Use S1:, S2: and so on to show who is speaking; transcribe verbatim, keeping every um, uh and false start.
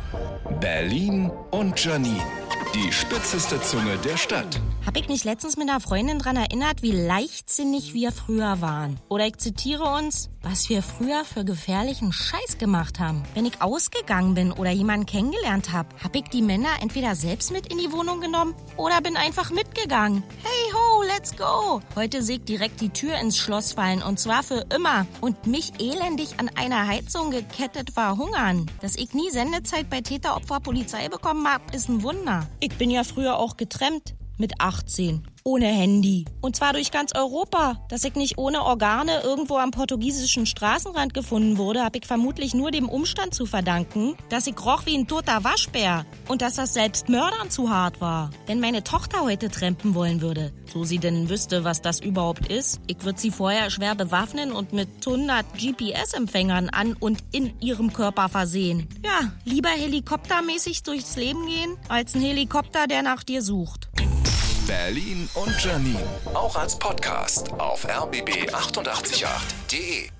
S1: Berlin und Janine, die spitzeste Zunge der Stadt.
S2: Hab ich nicht letztens mit einer Freundin dran erinnert, wie leichtsinnig wir früher waren? Oder ich zitiere uns, was wir früher für gefährlichen Scheiß gemacht haben. Wenn ich ausgegangen bin oder jemanden kennengelernt habe, hab ich die Männer entweder selbst mit in die Wohnung genommen oder bin einfach mitgegangen. Hey ho, let's go! Heute sehe ich direkt die Tür ins Schloss fallen und zwar für immer. Und mich elendig an einer Heizung gekettet verhungern. Dass ich nie Sendezeit bei Täteropfer Polizei bekommen hab, ist ein Wunder. Ich bin ja früher auch getrennt. Mit achtzehn. Ohne Handy. Und zwar durch ganz Europa. Dass ich nicht ohne Organe irgendwo am portugiesischen Straßenrand gefunden wurde, habe ich vermutlich nur dem Umstand zu verdanken, dass ich roch wie ein toter Waschbär. Und dass das selbst Mördern zu hart war. Wenn meine Tochter heute trampen wollen würde, so sie denn wüsste, was das überhaupt ist, ich würde sie vorher schwer bewaffnen und mit hundert G P S-Empfängern an und in ihrem Körper versehen. Ja, lieber helikoptermäßig durchs Leben gehen, als ein Helikopter, der nach dir sucht.
S1: Berlin und Janine, auch als Podcast auf r b b acht acht acht punkt de.